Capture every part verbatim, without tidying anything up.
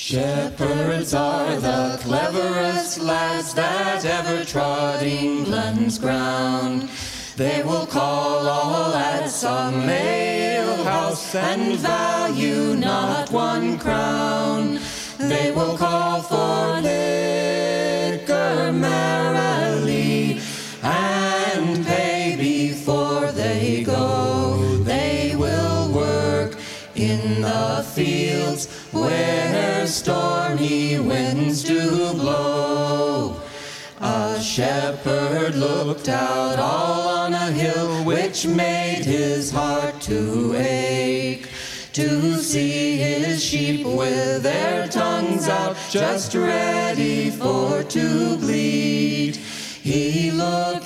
Shepherds are the cleverest lads that ever trod England's ground. They will call all at some alehouse and value not one crown. They will call for liquor merrily and pay before they go. They will work in the fields where stormy winds do blow. A shepherd looked out all on a hill, which made his heart to ache, to see his sheep with their tongues out, just ready for to bleed. He looked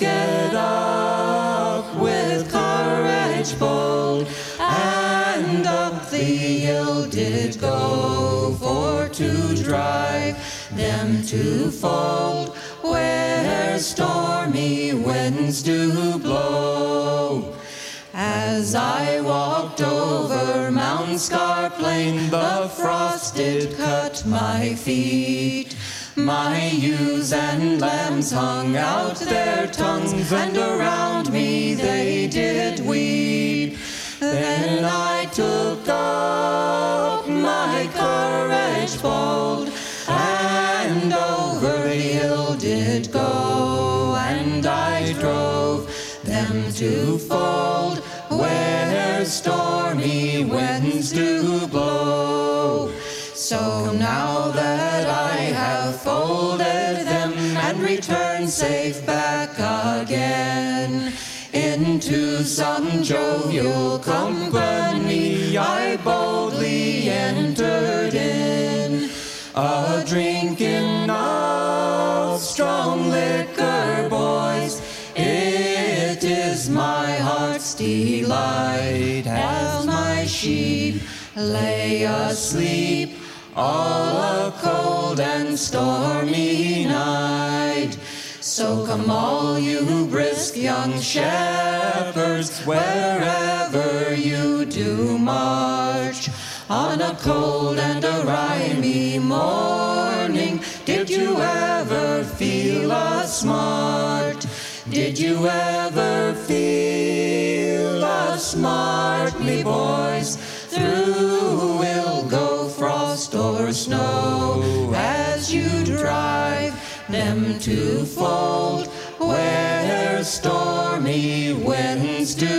up with courage bold, and up the hill did go, for to drive them to fold where stormy winds do blow. As I walked over Mount Scar Plain, the frost did cut my feet. My ewes and lambs hung out their tongues, and around me they did weep. Then I took up my courage bold, and over the hill did go, and I drove them to fold where stormy winds do blow. So now that I have folded them and returned safe back again into some jovial company, I boldly entered in, a drinking of strong liquor, boys. It is my heart's delight, as my sheep lay asleep all a cold and stormy night. So come all you brisk young shepherds, wherever you do march, on a cold and a rimy morning. Did you ever feel a smart? Did you ever feel a smart, me boys? Through will go frost or snow, as you drive them to fold where stormy winds do